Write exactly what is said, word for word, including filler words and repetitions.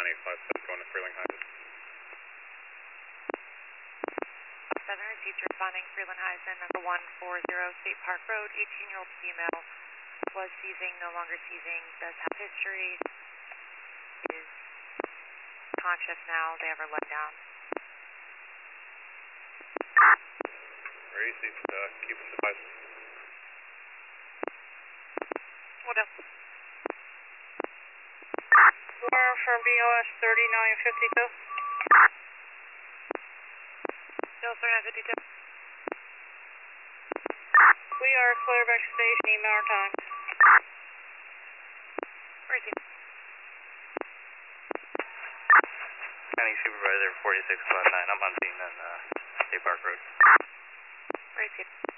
eight five six going to Freeling Heights. seven received responding Freeland Heisen, number one four zero State Park Road, eighteen-year-old female, was seizing, no longer seizing, does have history, is conscious now, they have her let down. Very easy, uh, keep them devices. What up? We're from B O S thirty-nine fifty-two. Still thirty-nine fifty-two. We are Clearback Station, email our time. Where is he? County Supervisor forty-six five nine, I'm on scene on uh, State Park Road. Where is he?